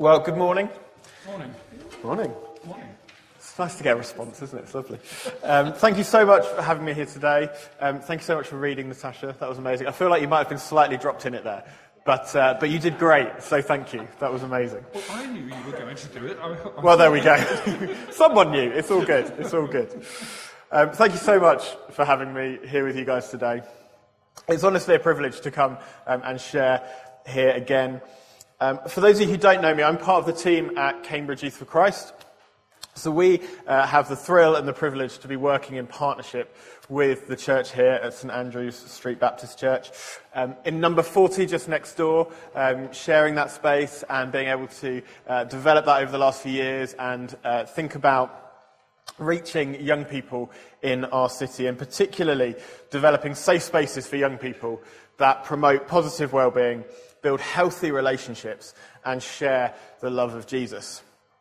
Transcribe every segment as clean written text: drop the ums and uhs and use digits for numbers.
Well, good morning. Morning. Morning. Morning. It's nice to get a response, isn't it? It's lovely. Thank you so much for having me here today. Thank you so much for reading, Natasha. That was amazing. I feel like you might have been slightly dropped in it there, but you did great, so thank you. That was amazing. Well, I knew you were going to do it. Well, there we go. Someone knew. It's all good. It's all good. Thank you so much for having me here with you guys today. It's honestly a privilege to come and share here again. For those of you who don't know me, I'm part of the team at Cambridge Youth for Christ. So we have the thrill and the privilege to be working in partnership with the church here at St Andrew's Street Baptist Church. In number 40, just next door, sharing that space and being able to develop that over the last few years and think about reaching young people in our city, and particularly developing safe spaces for young people that promote positive well-being, build healthy relationships, and share the love of Jesus.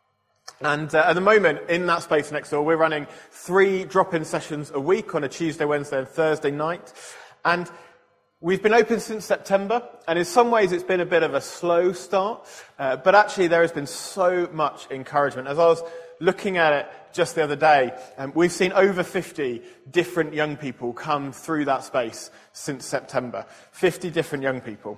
And at the moment, in that space next door, we're running 3 drop-in sessions a week on a Tuesday, Wednesday, and Thursday night. And we've been open since September, and in some ways it's been a bit of a slow start, but actually there has been so much encouragement. As I was looking at it just the other day, we've seen over 50 different young people come through that space since September. 50 different young people.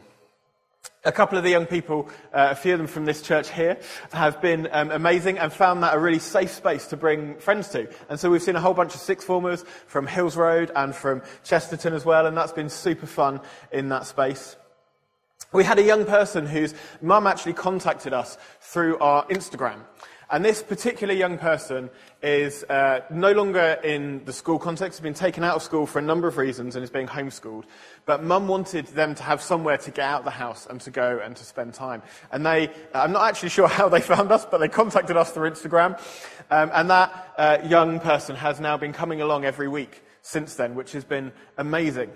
A couple of the young people, a few of them from this church here, have been amazing and found that a really safe space to bring friends to. And so we've seen a whole bunch of sixth formers from Hills Road and from Chesterton as well, and that's been super fun in that space. We had a young person whose mum actually contacted us through our Instagram. And this particular young person is no longer in the school context, has been taken out of school for a number of reasons and is being homeschooled. But mum wanted them to have somewhere to get out of the house and to go and to spend time. And I'm not actually sure how they found us, but they contacted us through Instagram. And that young person has now been coming along every week since then, which has been amazing.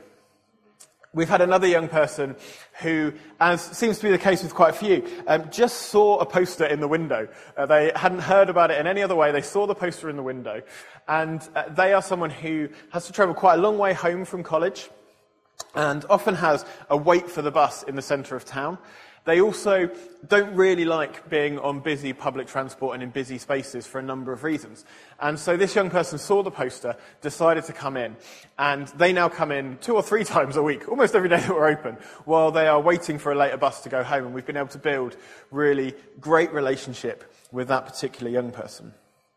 We've had another young person who, as seems to be the case with quite a few, just saw a poster in the window. They hadn't heard about it in any other way. They saw the poster in the window. And they are someone who has to travel quite a long way home from college and often has a wait for the bus in the centre of town. They also don't really like being on busy public transport and in busy spaces for a number of reasons. And so this young person saw the poster, decided to come in, and they now come in 2 or 3 times a week, almost every day that we're open, while they are waiting for a later bus to go home. And we've been able to build really great relationship with that particular young person.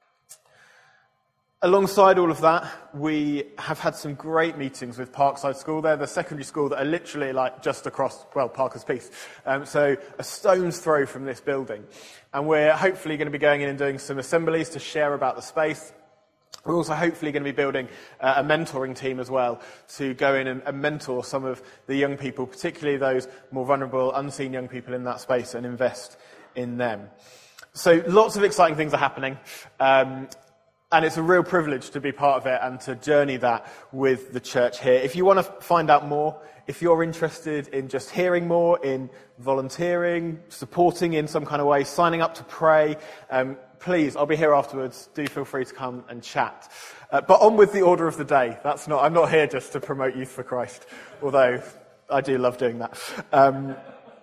Alongside all of that, we have had some great meetings with Parkside School. They're the secondary school that are literally like just across, Parker's Piece. So a stone's throw from this building. And we're hopefully going to be going in and doing some assemblies to share about the space. We're also hopefully going to be building a mentoring team as well to go in and mentor some of the young people, particularly those more vulnerable, unseen young people in that space, and invest in them. So lots of exciting things are happening. And it's a real privilege to be part of it and to journey that with the church here. If you want to find out more, if you're interested in just hearing more, in volunteering, supporting in some kind of way, signing up to pray, please, I'll be here afterwards. Do feel free to come and chat. But on with the order of the day. I'm not here just to promote Youth for Christ, although I do love doing that.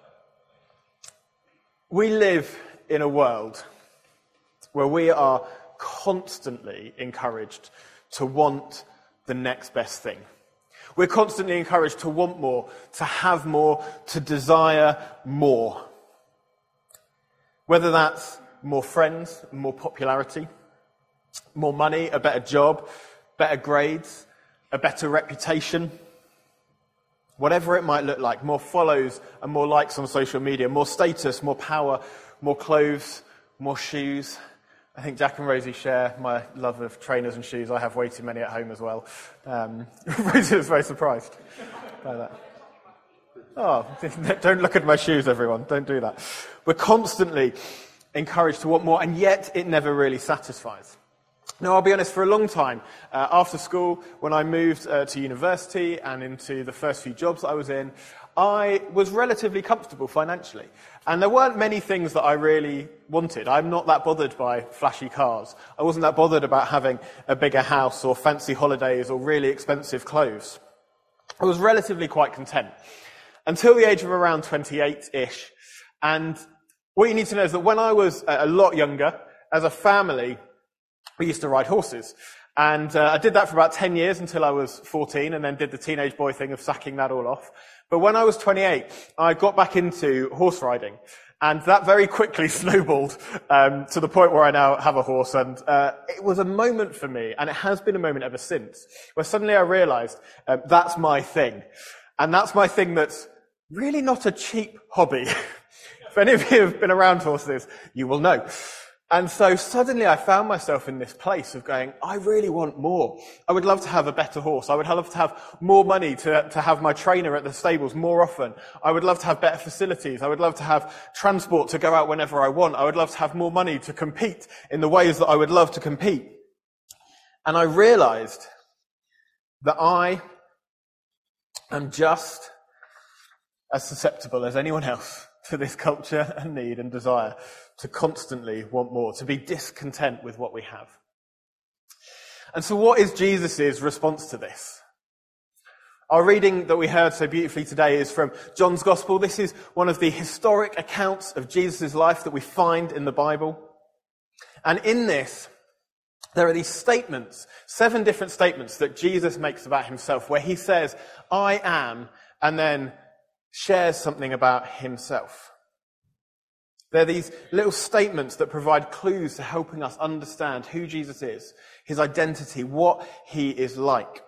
We live in a world where we are constantly encouraged to want the next best thing. We're constantly encouraged to want more, to have more, to desire more. Whether that's more friends, more popularity, more money, a better job, better grades, a better reputation, whatever it might look like, more follows and more likes on social media, more status, more power, more clothes, more shoes. I think Jack and Rosie share my love of trainers and shoes. I have way too many at home as well. Rosie was very surprised by that. Oh, don't look at my shoes, everyone. Don't do that. We're constantly encouraged to want more, and yet it never really satisfies. Now, I'll be honest, for a long time, after school, when I moved to university and into the first few jobs that I was in, I was relatively comfortable financially. And there weren't many things that I really wanted. I'm not that bothered by flashy cars. I wasn't that bothered about having a bigger house or fancy holidays or really expensive clothes. I was relatively quite content until the age of around 28-ish. And What you need to know is that when I was a lot younger, as a family, we used to ride horses. And I did that for about 10 years until I was 14, and then did the teenage boy thing of sacking that all off. But when I was 28, I got back into horse riding. And that very quickly snowballed to the point where I now have a horse. And it was a moment for me, and it has been a moment ever since, where suddenly I realized that's my thing. And that's my thing that's really not a cheap hobby. If any of you have been around horses, you will know. And so suddenly I found myself in this place of going, I really want more. I would love to have a better horse. I would love to have more money to have my trainer at the stables more often. I would love to have better facilities. I would love to have transport to go out whenever I want. I would love to have more money to compete in the ways that I would love to compete. And I realized that I am just as susceptible as anyone else to this culture and need and desire to constantly want more, to be discontent with what we have. And so what is Jesus' response to this? Our reading that we heard so beautifully today is from John's Gospel. This is one of the historic accounts of Jesus' life that we find in the Bible. And in this, there are these statements, 7 different statements that Jesus makes about himself, where he says, I am, and then shares something about himself. They're these little statements that provide clues to helping us understand who Jesus is, his identity, what he is like.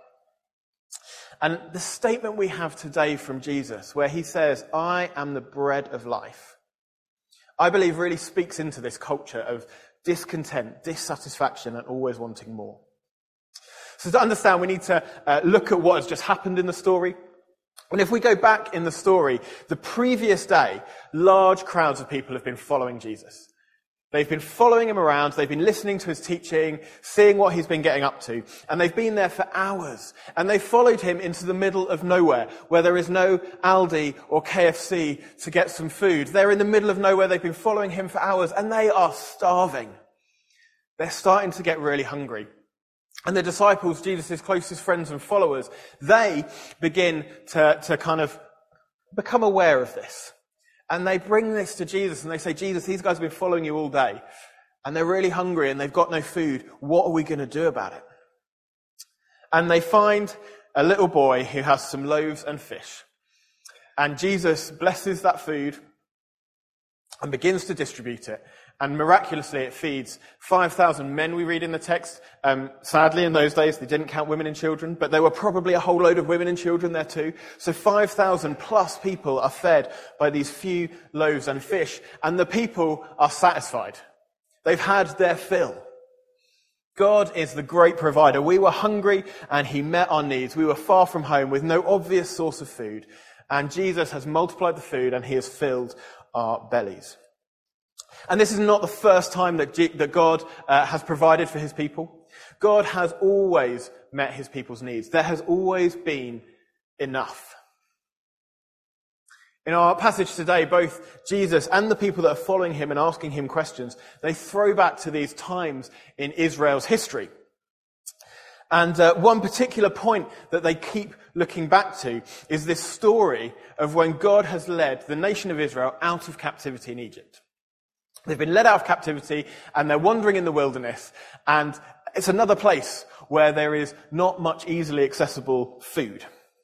And the statement we have today from Jesus, where he says, I am the bread of life, I believe really speaks into this culture of discontent, dissatisfaction, and always wanting more. So to understand, we need to look at what has just happened in the story. And if we go back in the story, the previous day, large crowds of people have been following Jesus. They've been following him around, they've been listening to his teaching, seeing what he's been getting up to, and they've been there for hours. And they followed him into the middle of nowhere, where there is no Aldi or KFC to get some food. They're in the middle of nowhere, they've been following him for hours, and they are starving. They're starting to get really hungry. And the disciples, Jesus' closest friends and followers, they begin to kind of become aware of this. And they bring this to Jesus and they say, Jesus, these guys have been following you all day. And they're really hungry and they've got no food. What are we going to do about it? And they find a little boy who has some loaves and fish. And Jesus blesses that food and begins to distribute it. And miraculously, it feeds 5,000 men, we read in the text. Sadly, in those days, they didn't count women and children, but there were probably a whole load of women and children there too. So 5,000 plus people are fed by these few loaves and fish, and the people are satisfied. They've had their fill. God is the great provider. We were hungry, and he met our needs. We were far from home with no obvious source of food, and Jesus has multiplied the food, and he has filled our bellies. And this is not the first time that God has provided for his people. God has always met his people's needs. There has always been enough. In our passage today, both Jesus and the people that are following him and asking him questions, they throw back to these times in Israel's history. And one particular point that they keep looking back to is this story of when God has led the nation of Israel out of captivity in Egypt. They've been led out of captivity and they're wandering in the wilderness, and it's another place where there is not much easily accessible food.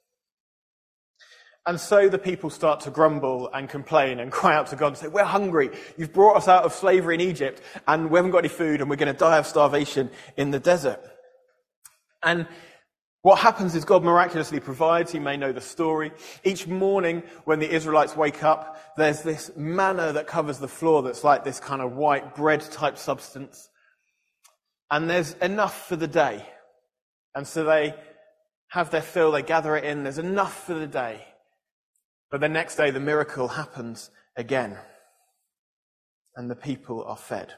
And so the people start to grumble and complain and cry out to God and say, we're hungry. You've brought us out of slavery in Egypt and we haven't got any food and we're going to die of starvation in the desert. And what happens is God miraculously provides. You may know the story. Each morning when the Israelites wake up, there's this manna that covers the floor that's like this kind of white bread type substance. And there's enough for the day. And so they have their fill, they gather it in, there's enough for the day. But the next day the miracle happens again. And the people are fed.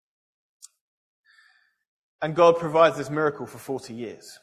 And God provides this miracle for 40 years.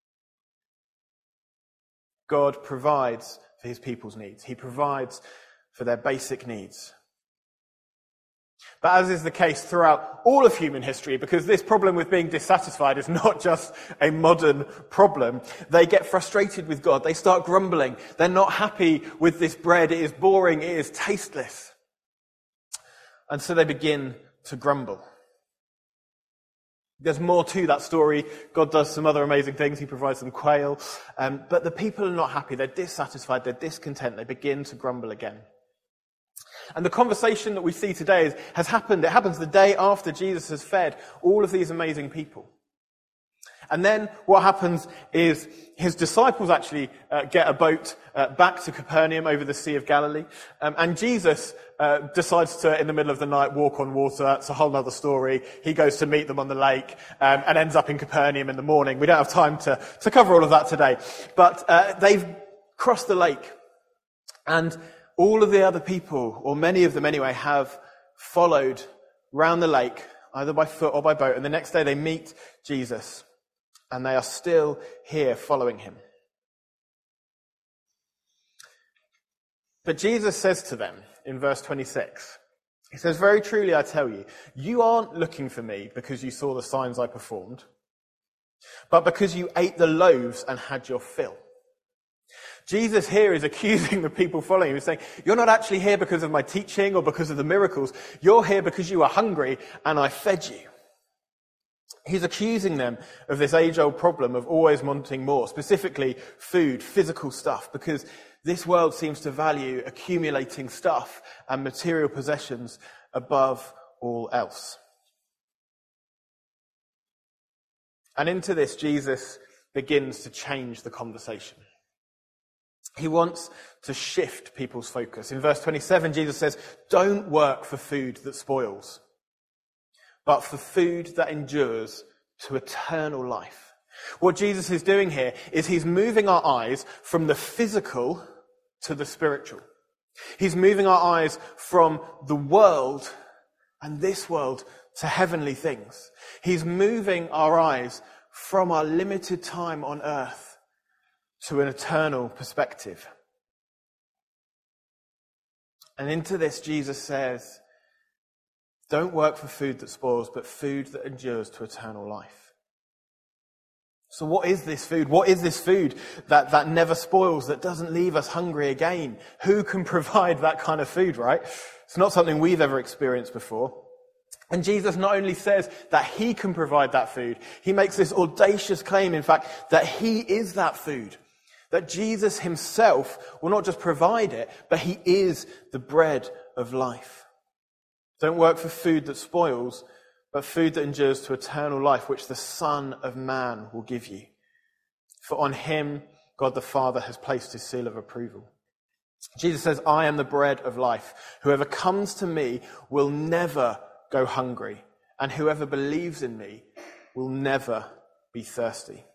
God provides for his people's needs. He provides for their basic needs. But as is the case throughout all of human history, because this problem with being dissatisfied is not just a modern problem, they get frustrated with God. They start grumbling. They're not happy with this bread. It is boring. It is tasteless. And so they begin to grumble. There's more to that story. God does some other amazing things. He provides them quail. But the people are not happy. They're dissatisfied. They're discontent. They begin to grumble again. And the conversation that we see today has happened. It happens the day after Jesus has fed all of these amazing people. And then what happens is his disciples actually get a boat back to Capernaum over the Sea of Galilee. And Jesus decides to, in the middle of the night, walk on water. It's a whole other story. He goes to meet them on the lake and ends up in Capernaum in the morning. We don't have time to cover all of that today. But they've crossed the lake. And all of the other people, or many of them anyway, have followed round the lake, either by foot or by boat. And the next day they meet Jesus. And they are still here following him. But Jesus says to them in verse 26, he says, "Very truly I tell you, you aren't looking for me because you saw the signs I performed, but because you ate the loaves and had your fill." Jesus here is accusing the people following him. He's saying, you're not actually here because of my teaching or because of the miracles. You're here because you were hungry and I fed you. He's accusing them of this age-old problem of always wanting more, specifically food, physical stuff, because this world seems to value accumulating stuff and material possessions above all else. And into this, Jesus begins to change the conversation. He wants to shift people's focus. In verse 27, Jesus says, "Don't work for food that spoils, but for food that endures to eternal life." What Jesus is doing here is he's moving our eyes from the physical to the spiritual. He's moving our eyes from the world and this world to heavenly things. He's moving our eyes from our limited time on earth to an eternal perspective. And into this, Jesus says, don't work for food that spoils, but food that endures to eternal life. So what is this food? What is this food that never spoils, that doesn't leave us hungry again? Who can provide that kind of food, right? It's not something we've ever experienced before. And Jesus not only says that he can provide that food, he makes this audacious claim, in fact, that he is that food. That Jesus himself will not just provide it, but he is the bread of life. Don't work for food that spoils, but food that endures to eternal life, which the Son of Man will give you. For on him, God the Father has placed his seal of approval. Jesus says, I am the bread of life. Whoever comes to me will never go hungry, and whoever believes in me will never be thirsty.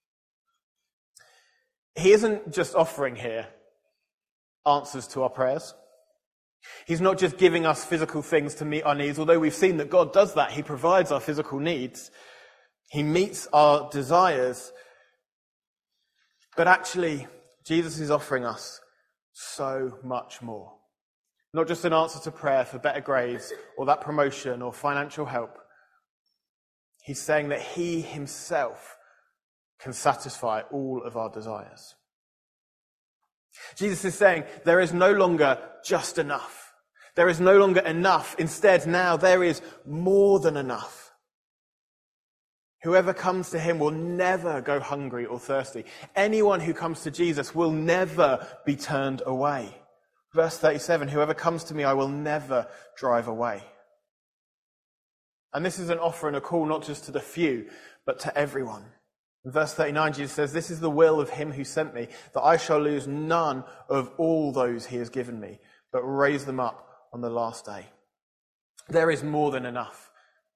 He isn't just offering here answers to our prayers. He's not just giving us physical things to meet our needs, although we've seen that God does that. He provides our physical needs. He meets our desires. But actually, Jesus is offering us so much more. Not just an answer to prayer for better grades or that promotion or financial help. He's saying that he himself can satisfy all of our desires. Jesus is saying there is no longer just enough. There is no longer enough. Instead, now there is more than enough. Whoever comes to him will never go hungry or thirsty. Anyone who comes to Jesus will never be turned away. Verse 37, whoever comes to me, I will never drive away. And this is an offer and a call not just to the few, but to everyone. In verse 39, Jesus says, this is the will of him who sent me, that I shall lose none of all those he has given me, but raise them up on the last day. There is more than enough.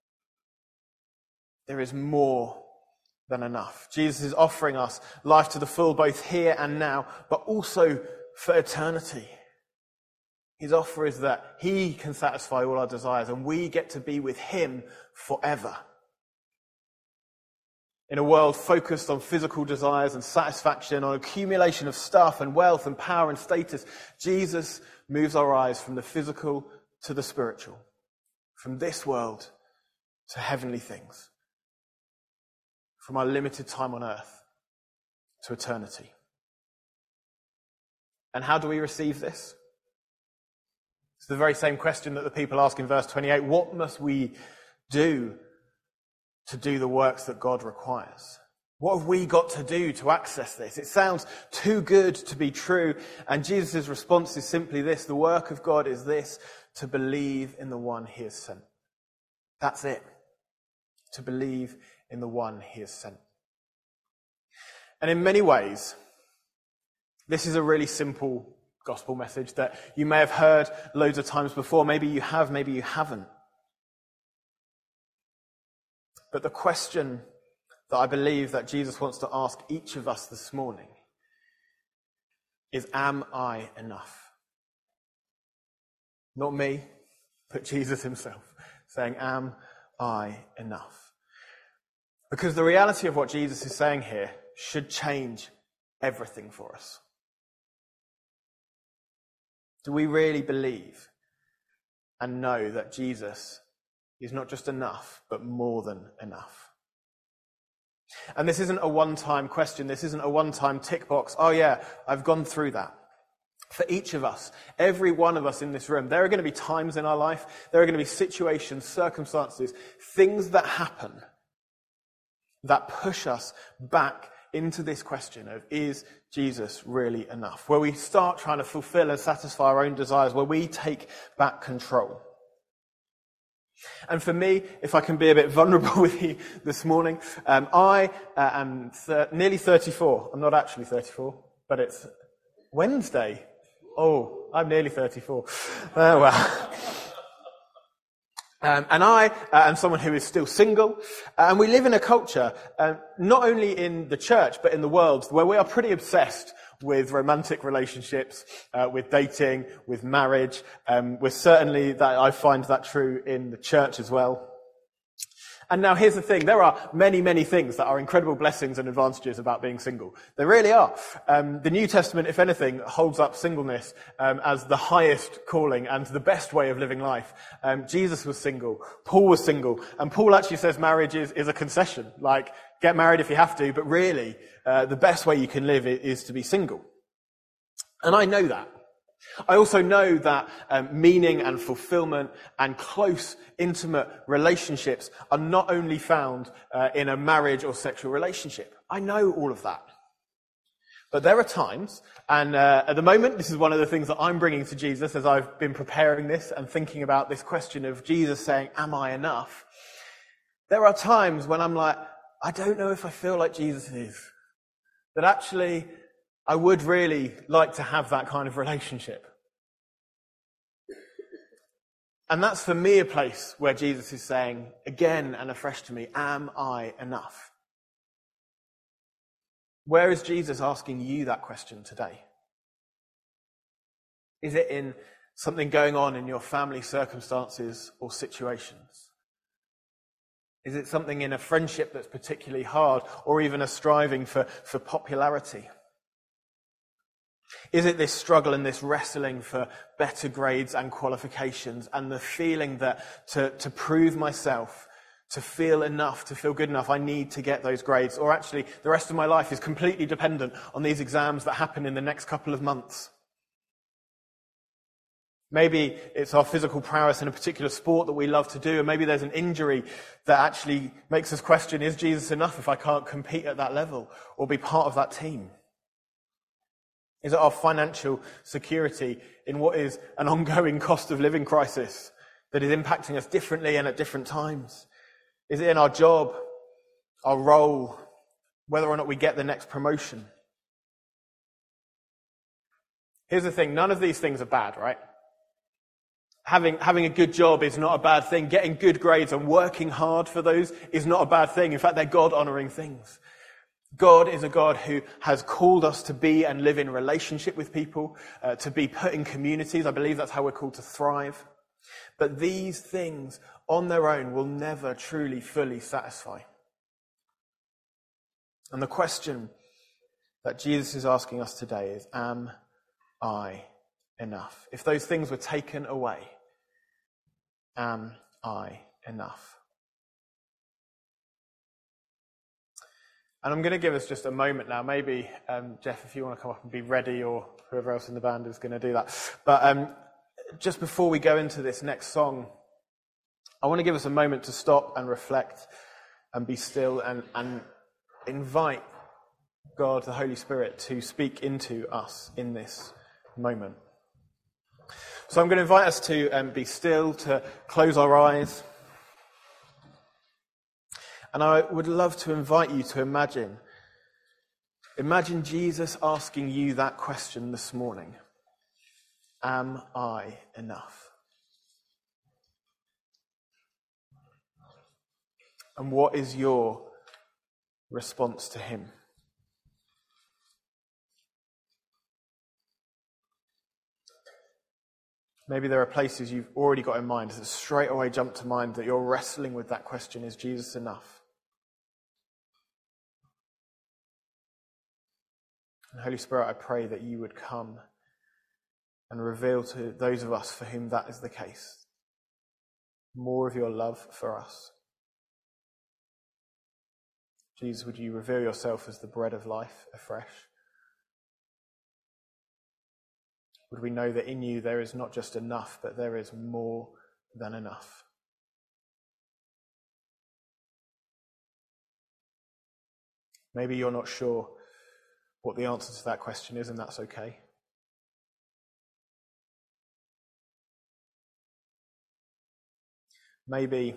There is more than enough. Jesus is offering us life to the full, both here and now, but also for eternity. His offer is that he can satisfy all our desires, and we get to be with him forever. In a world focused on physical desires and satisfaction, on accumulation of stuff and wealth and power and status, Jesus moves our eyes from the physical to the spiritual, from this world to heavenly things, from our limited time on earth to eternity. And how do we receive this? It's the very same question that the people ask in verse 28. What must we do to do the works that God requires? What have we got to do to access this? It sounds too good to be true. And Jesus' response is simply this: the work of God is this, to believe in the one he has sent. That's it. To believe in the one he has sent. And in many ways, this is a really simple gospel message that you may have heard loads of times before. Maybe you have, maybe you haven't. But the question that I believe that Jesus wants to ask each of us this morning is, am I enough? Not me, but Jesus himself saying, am I enough? Because the reality of what Jesus is saying here should change everything for us. Do we really believe and know that Jesus is not just enough, but more than enough? And this isn't a one-time question. This isn't a one-time tick box. Oh yeah, I've gone through that. For each of us, every one of us in this room, there are going to be times in our life, there are going to be situations, circumstances, things that happen that push us back into this question of, is Jesus really enough? Where we start trying to fulfill and satisfy our own desires, where we take back control. And for me, if I can be a bit vulnerable with you this morning, I am nearly 34. I'm not actually 34, but it's Wednesday. Oh, I'm nearly 34. Oh, well. And I am someone who is still single, and we live in a culture, not only in the church, but in the world, where we are pretty obsessed with romantic relationships, with dating, with marriage. We're certainly, that I find that true in the church as well. And now here's the thing, there are many, many things that are incredible blessings and advantages about being single. There really are. The New Testament, if anything, holds up singleness as the highest calling and the best way of living life. Jesus was single, Paul was single, and Paul actually says marriage is a concession. Like, get married if you have to, but really, the best way you can live is to be single. And I know that. I also know that meaning and fulfillment and close, intimate relationships are not only found in a marriage or sexual relationship. I know all of that. But there are times, and at the moment, this is one of the things that I'm bringing to Jesus as I've been preparing this and thinking about this question of Jesus saying, am I enough? There are times when I'm like, I don't know if I feel like Jesus is. That actually, I would really like to have that kind of relationship. And that's for me a place where Jesus is saying, again and afresh to me, am I enough? Where is Jesus asking you that question today? Is it in something going on in your family circumstances or situations? Is it something in a friendship that's particularly hard, or even a striving for popularity? Is it this struggle and this wrestling for better grades and qualifications, and the feeling that to prove myself, to feel enough, to feel good enough, I need to get those grades? Or actually, the rest of my life is completely dependent on these exams that happen in the next couple of months. Maybe it's our physical prowess in a particular sport that we love to do, and maybe there's an injury that actually makes us question, is Jesus enough if I can't compete at that level or be part of that team? Is it our financial security in what is an ongoing cost of living crisis that is impacting us differently and at different times? Is it in our job, our role, whether or not we get the next promotion? Here's the thing, none of these things are bad, right? Having a good job is not a bad thing. Getting good grades and working hard for those is not a bad thing. In fact, they're God-honoring things. God is a God who has called us to be and live in relationship with people, to be put in communities. I believe that's how we're called to thrive. But these things on their own will never truly, fully satisfy. And the question that Jesus is asking us today is, am I enough? If those things were taken away, am I enough? And I'm going to give us just a moment now. Maybe, Jeff, if you want to come up and be ready, or whoever else in the band is going to do that. But just before we go into this next song, I want to give us a moment to stop and reflect and be still and invite God, the Holy Spirit, to speak into us in this moment. So I'm going to invite us to be still, to close our eyes. And I would love to invite you to imagine Jesus asking you that question this morning. Am I enough? And what is your response to him? Maybe there are places you've already got in mind that straight away jump to mind that you're wrestling with that question, is Jesus enough? And Holy Spirit, I pray that you would come and reveal to those of us for whom that is the case more of your love for us. Jesus, would you reveal yourself as the bread of life afresh? Would we know that in you there is not just enough, but there is more than enough? Maybe you're not sure what the answer to that question is, and that's okay. Maybe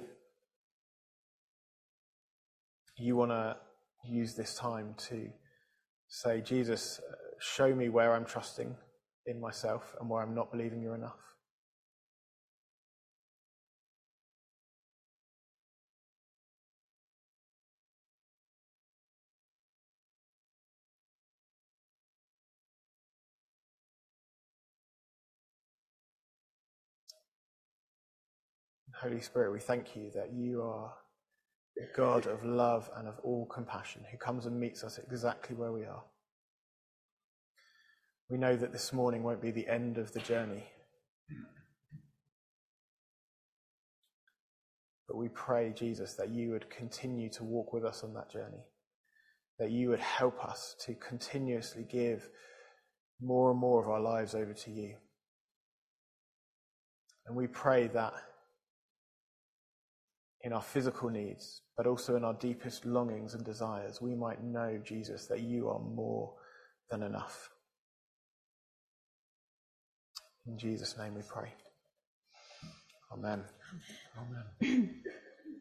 you want to use this time to say, Jesus, show me where I'm trusting in myself and where I'm not believing you're enough. Holy Spirit, we thank you that you are a God of love and of all compassion who comes and meets us exactly where we are. We know that this morning won't be the end of the journey. But we pray, Jesus, that you would continue to walk with us on that journey, that you would help us to continuously give more and more of our lives over to you. And we pray that in our physical needs, but also in our deepest longings and desires, we might know, Jesus, that you are more than enough. In Jesus' name we pray. Amen. Amen.